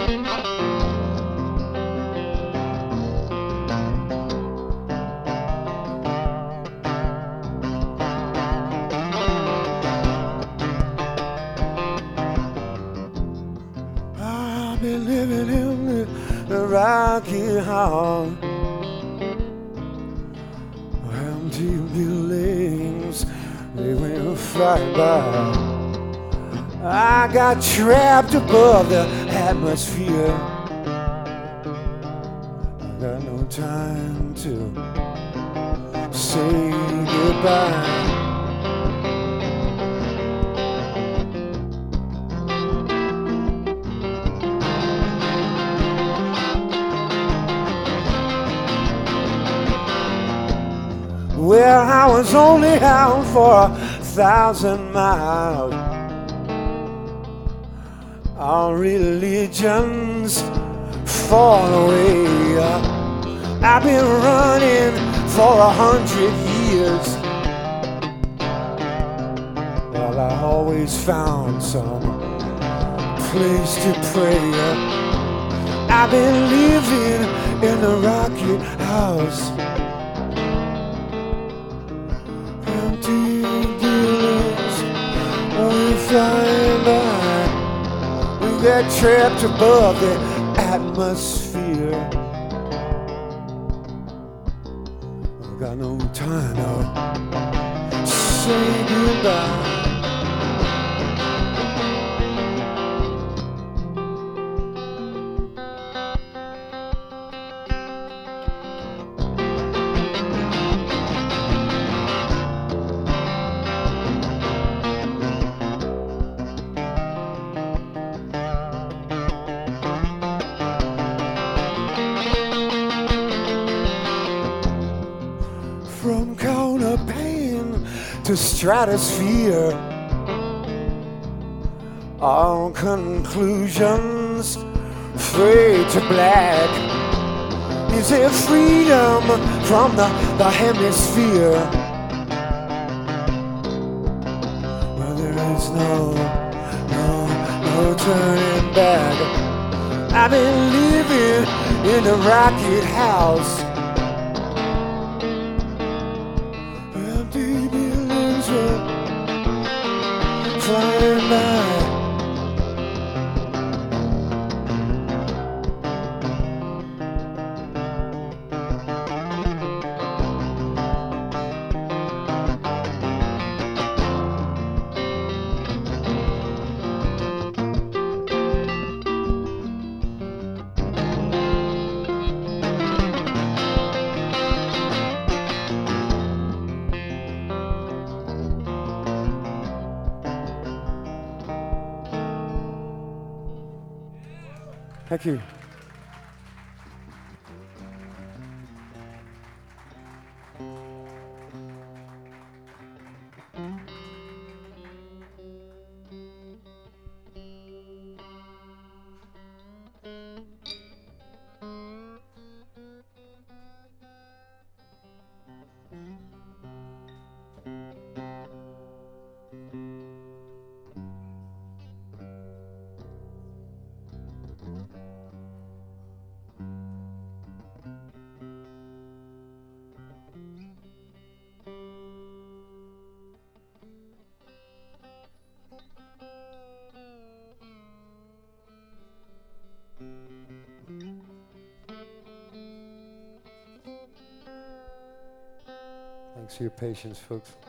I've been living in the rocky house, empty buildings, they went fly by. I got trapped above the atmosphere. I got no time to say goodbye. Well, I was only out for 1,000 miles. Our religions fall away. I've been running for 100 years. Well, I always found some place to pray. I've been living in a rocky house. Empty buildings, we flying by. We get trapped above the atmosphere. I've got no time to say goodbye. From counter pain to stratosphere, all conclusions fade to black. Is there freedom from the hemisphere? Well, there is no turning back. I've been living in a rocky house. Empty buildings were flying by. Thank you. Thanks for your patience, folks.